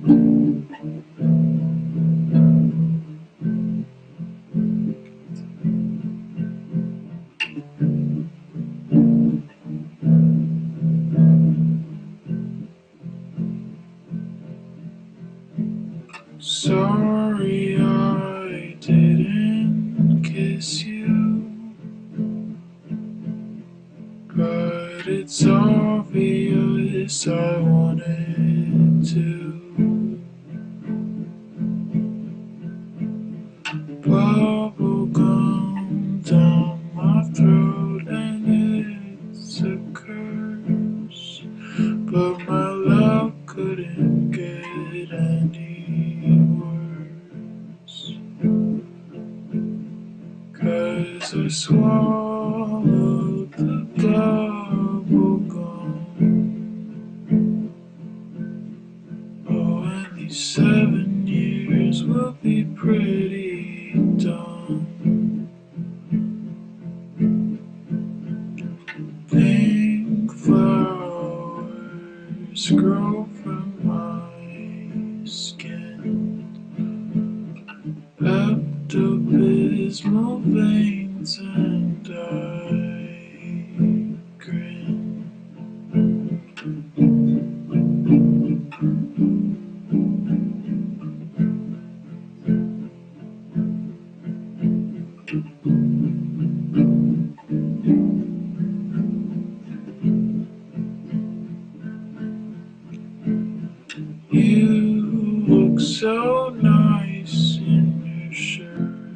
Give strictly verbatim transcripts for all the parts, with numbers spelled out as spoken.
Sorry I didn't kiss you, but it's obvious I wanted to. Bubble gum down my throat and it's a curse, but my love couldn't get any worse, 'cause I swallowed the bubble gum. Oh, and these seven years will be pretty dumb. Pink flowers grow from my skin. Pepto-Bismol veins and I grin. You look so nice in your shirt.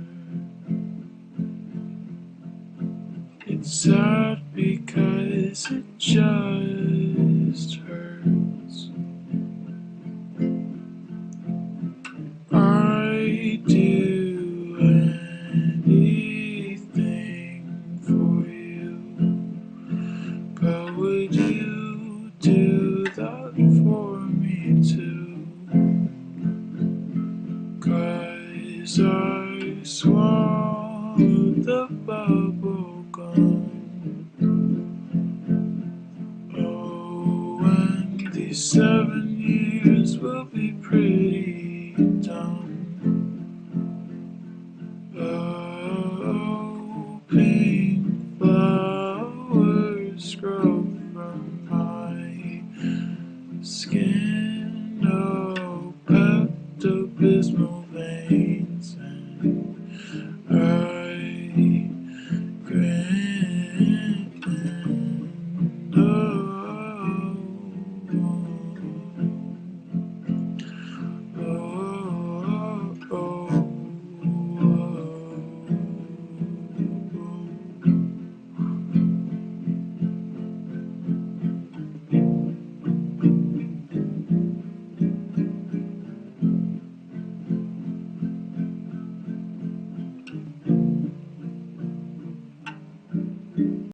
It's sad because it just hurts. I'd do anything for you, but would you do that for me too? 'Cause I swallowed the bubble gum. Oh, and these seven years will be pretty dumb. Oh,